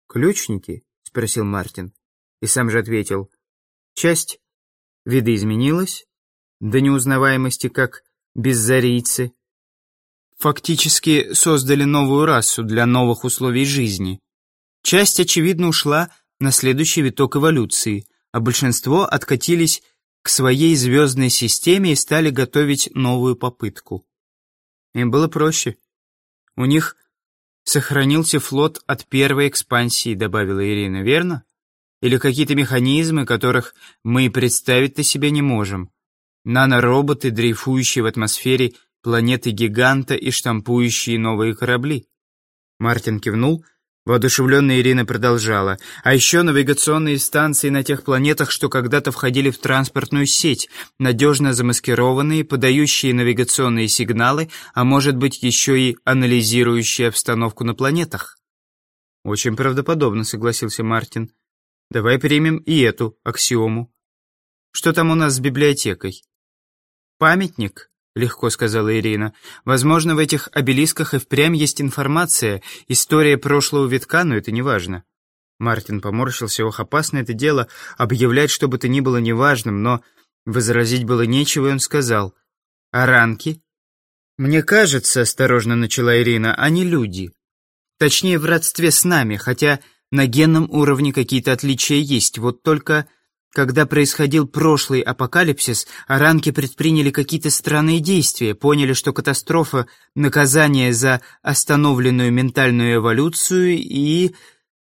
«Ключники?» — спросил Мартин. И сам же ответил. «Часть видоизменилась до неузнаваемости, как беззарийцы. Фактически создали новую расу для новых условий жизни. Часть, очевидно, ушла на следующий виток эволюции, а большинство откатились к своей звездной системе и стали готовить новую попытку. Им было проще. У них сохранился флот от первой экспансии», — добавила Ирина, верно? «Или какие-то механизмы, которых мы и представить-то себе не можем. Нанороботы, дрейфующие в атмосфере планеты-гиганта и штампующие новые корабли». Мартин кивнул. Воодушевленная Ирина продолжала. «А еще навигационные станции на тех планетах, что когда-то входили в транспортную сеть, надежно замаскированные, подающие навигационные сигналы, а может быть еще и анализирующие обстановку на планетах». «Очень правдоподобно», — согласился Мартин. «Давай примем и эту аксиому. Что там у нас с библиотекой?» «Памятник», — легко сказала Ирина. «Возможно, в этих обелисках и впрямь есть информация, история прошлого витка, но это не важно». Мартин поморщился. Ох, опасно это дело объявлять, что бы то ни было неважным, но возразить было нечего, и он сказал. «А ранки?» «Мне кажется, — осторожно начала Ирина, — они люди. Точнее, в родстве с нами, хотя на генном уровне какие-то отличия есть. Вот только когда происходил прошлый апокалипсис, аранки предприняли какие-то странные действия, поняли, что катастрофа — наказание за остановленную ментальную эволюцию и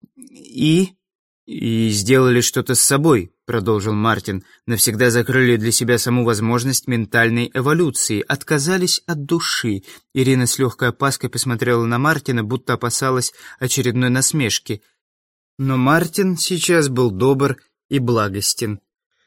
сделали что-то с собой», — продолжил Мартин. «Навсегда закрыли для себя саму возможность ментальной эволюции, отказались от души». Ирина с легкой опаской посмотрела на Мартина, будто опасалась очередной насмешки. Но Мартин сейчас был добр и благостен.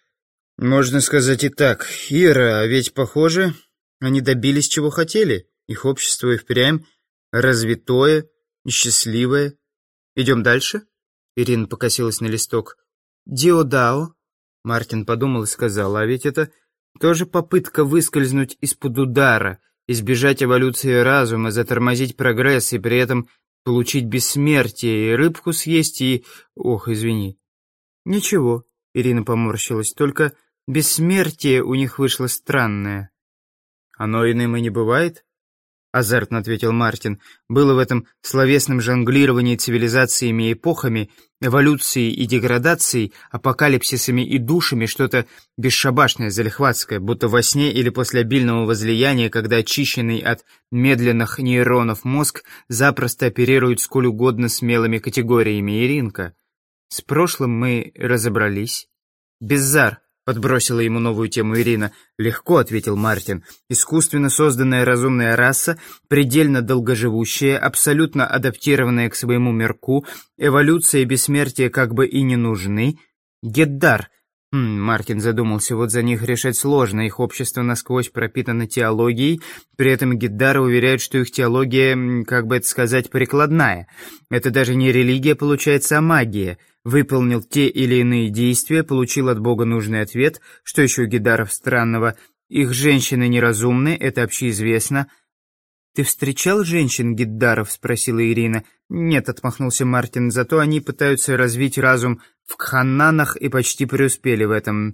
«Можно сказать и так. Ира, а ведь, похоже, они добились, чего хотели. Их общество и впрямь развитое и счастливое. Идем дальше?» Ирина покосилась на листок. «Диодао?» Мартин подумал и сказал, «А ведь это тоже попытка выскользнуть из-под удара, избежать эволюции разума, затормозить прогресс и при этом получить бессмертие, и рыбку съесть, и... Ох, извини». «Ничего», — Ирина поморщилась, «только бессмертие у них вышло странное». «Оно иным и не бывает?» — азартно ответил Мартин. «Было в этом словесном жонглировании цивилизациями и эпохами, эволюцией и деградацией, апокалипсисами и душами что-то бесшабашное, залихватское, будто во сне или после обильного возлияния, когда очищенный от медленных нейронов мозг запросто оперирует сколь угодно смелыми категориями. Иринка, с прошлым мы разобрались». «Беззар», — подбросила ему новую тему Ирина. «Легко», — ответил Мартин. «Искусственно созданная разумная раса, предельно долгоживущая, абсолютно адаптированная к своему мирку, эволюция и бессмертие как бы и не нужны. Геддар». Мартин задумался, вот за них решать сложно, их общество насквозь пропитано теологией, при этом геддары уверяют, что их теология, как бы это сказать, прикладная. Это даже не религия получается, а магия. Выполнил те или иные действия, получил от Бога нужный ответ. Что еще у геддаров странного? Их женщины неразумны, это общеизвестно. «Ты встречал женщин-геддаров?» — спросила Ирина. «Нет», — отмахнулся Мартин, — «зато они пытаются развить разум в кханнанах и почти преуспели в этом.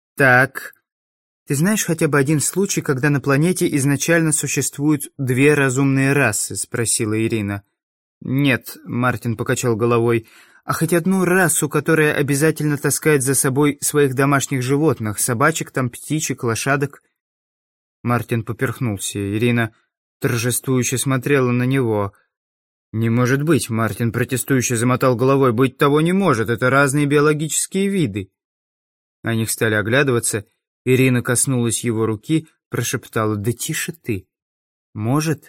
Так, ты знаешь хотя бы один случай, когда на планете изначально существуют две разумные расы?» — спросила Ирина. «Нет», — Мартин покачал головой, — «а хоть одну расу, которая обязательно таскает за собой своих домашних животных, собачек там, птичек, лошадок?» Мартин поперхнулся. Ирина торжествующе смотрела на него. «Не может быть», — Мартин протестующе замотал головой, — «быть того не может, это разные биологические виды». На них стали оглядываться. Ирина коснулась его руки, прошептала, «Да тише ты. Может,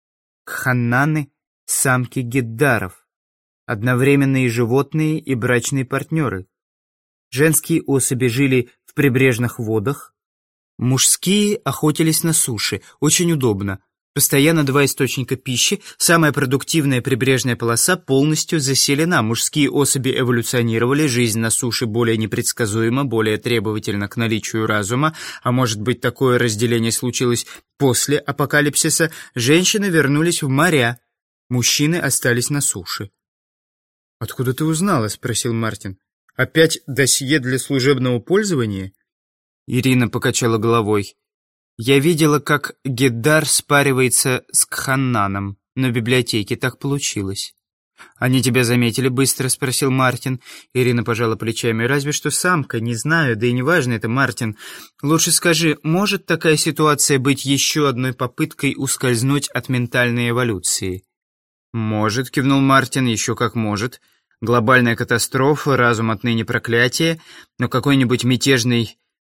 кханнаны — самки геддаров, одновременно и животные, и брачные партнеры. Женские особи жили в прибрежных водах, мужские охотились на суше, очень удобно. Постоянно два источника пищи, самая продуктивная прибрежная полоса полностью заселена. Мужские особи эволюционировали, жизнь на суше более непредсказуема, более требовательна к наличию разума, а может быть, такое разделение случилось после апокалипсиса. Женщины вернулись в моря, мужчины остались на суше. «Откуда ты узнала?» — спросил Мартин. «Опять досье для служебного пользования?» Ирина покачала головой. «Я видела, как Геддар спаривается с Кханнаном, но в библиотеке так получилось». «Они тебя заметили быстро?» — спросил Мартин. Ирина пожала плечами. «Разве что самка, не знаю, да и не важно это, Мартин. Лучше скажи, может такая ситуация быть еще одной попыткой ускользнуть от ментальной эволюции?» «Может», — кивнул Мартин, — «еще как может. Глобальная катастрофа, разум отныне проклятие, но какой-нибудь мятежный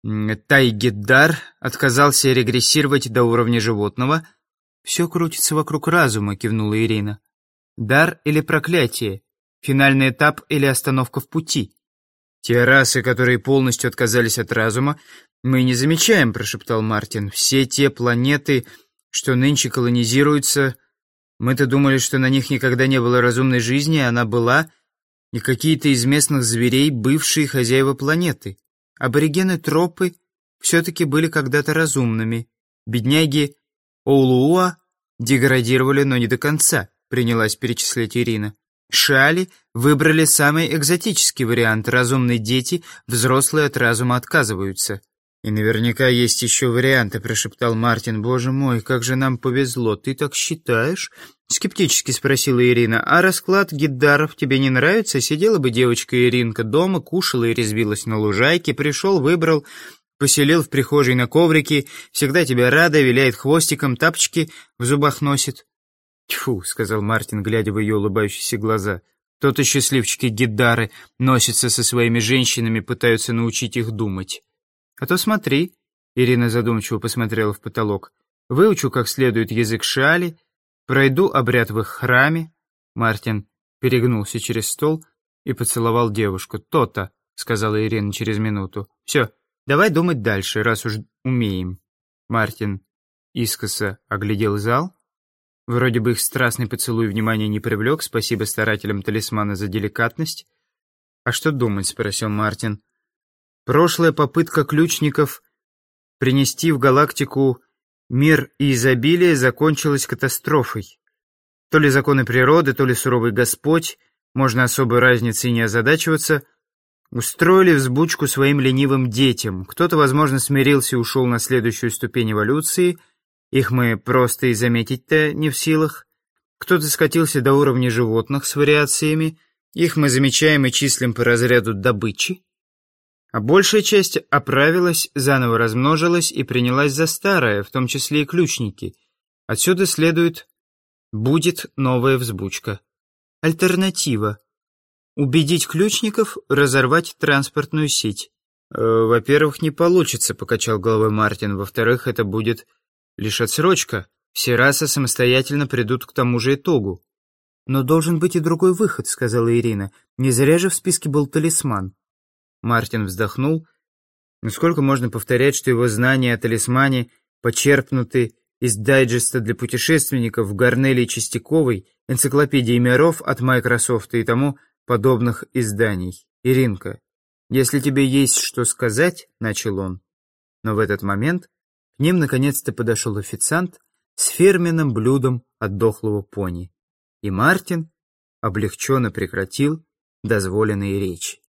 Тай-Геддар отказался регрессировать до уровня животного». «Все крутится вокруг разума», — кивнула Ирина. «Дар или проклятие? Финальный этап или остановка в пути?» «Те расы, которые полностью отказались от разума, мы не замечаем», — прошептал Мартин. «Все те планеты, что нынче колонизируются, мы-то думали, что на них никогда не было разумной жизни, а она была, и какие-то из местных зверей бывшие хозяева планеты. Аборигены-тропы все-таки были когда-то разумными. Бедняги Оулууа деградировали, но не до конца», — принялась перечислять Ирина. «Шали выбрали самый экзотический вариант. Разумные дети, взрослые от разума отказываются». «И наверняка есть еще варианты», — прошептал Мартин. «Боже мой, как же нам повезло. Ты так считаешь?» — скептически спросила Ирина. «А расклад Геддаров тебе не нравится? Сидела бы девочка Иринка дома, кушала и резвилась на лужайке, пришел, выбрал, поселил в прихожей на коврике, всегда тебя рада, виляет хвостиком, тапочки в зубах носит». «Тьфу», — сказал Мартин, глядя в ее улыбающиеся глаза. «То-то счастливчики Геддары носятся со своими женщинами, пытаются научить их думать». «А то смотри», — Ирина задумчиво посмотрела в потолок, «выучу как следует язык Шали, пройду обряд в их храме». Мартин перегнулся через стол и поцеловал девушку. «То-то», — сказала Ирина через минуту. «Все, давай думать дальше, раз уж умеем». Мартин искоса оглядел зал. Вроде бы их страстный поцелуй внимания не привлек, спасибо старателям талисмана за деликатность. «А что думать?» — спросил Мартин. «Прошлая попытка ключников принести в галактику мир и изобилие закончилась катастрофой. То ли законы природы, то ли суровый Господь, можно особой разницы и не озадачиваться, устроили взбучку своим ленивым детям. Кто-то, возможно, смирился и ушел на следующую ступень эволюции, их мы просто и заметить-то не в силах. Кто-то скатился до уровня животных с вариациями, их мы замечаем и числим по разряду добычи. А большая часть оправилась, заново размножилась и принялась за старое, в том числе и ключники. Отсюда следует, будет новая взбучка. Альтернатива. Убедить ключников разорвать транспортную сеть. «Во-первых, не получится», — покачал головой Мартин. «Во-вторых, это будет лишь отсрочка. Все расы самостоятельно придут к тому же итогу». «Но должен быть и другой выход», — сказала Ирина. «Не зря же в списке был талисман». Мартин вздохнул. Но сколько можно повторять, что его знания о талисмане почерпнуты из дайджеста для путешественников Гарнелии Чистяковой, энциклопедии миров от Microsoft и тому подобных изданий. «Иринка, если тебе есть что сказать», — начал он. Но в этот момент к ним наконец-то подошел официант с фирменным блюдом от дохлого пони. И Мартин облегченно прекратил дозволенные речи.